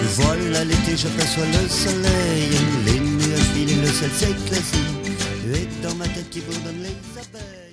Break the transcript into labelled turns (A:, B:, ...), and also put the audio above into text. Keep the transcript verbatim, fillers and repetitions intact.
A: Voilà l'été, j'aperçois le soleil, les nuages filent et le ciel s'éclaircit, et dans ma tête qui bourdonne les abeilles.